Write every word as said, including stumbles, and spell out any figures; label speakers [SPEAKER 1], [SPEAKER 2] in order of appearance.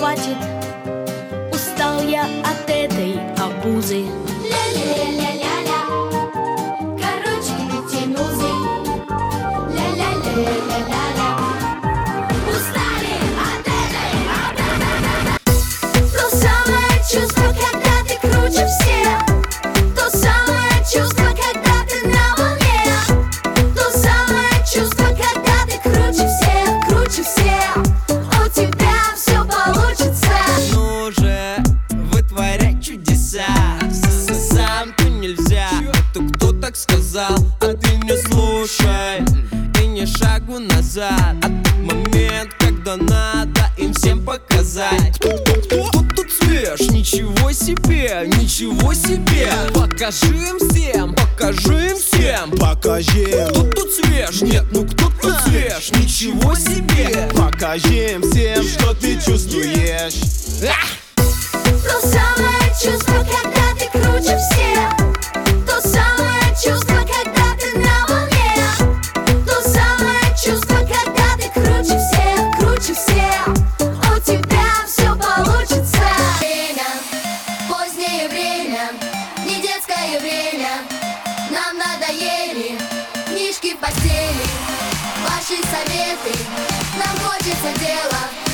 [SPEAKER 1] хватит, устал я от этой обузы.
[SPEAKER 2] Ля-ля-ля-ля-ля-ля, короче, тянузы. Ля-ля-ля-ля-ля-ля, устали от этой, от этой. То самое чувство, когда ты круче всех. То самое чувство, когда ты на волне. То самое чувство, когда ты круче всех, круче всех. У тебя все получится.
[SPEAKER 3] Ну же, вытворяй чудеса. Сам ты нельзя, это кто так сказал? А ты не слушай и ни шагу назад. А тот момент, когда надо им всем показать. Кто, кто, кто? Кто тут свеж? Ничего себе, ничего себе. Покажи им всем, покажи им всем.
[SPEAKER 4] Покажи,
[SPEAKER 3] Кто тут свеж? Нет, ну кто тут свеж? Ничего себе.
[SPEAKER 4] покажи всем, что ты чувствуешь.
[SPEAKER 3] Ах!
[SPEAKER 2] То самое чувство, когда ты круче всех. То самое чувство, когда ты на волне. То самое чувство, когда ты круче всех, круче всех. У тебя все получится. Время, позднее время, не детское время. Нам надоели книжки в постели, ваши советы. Нам хочется дела.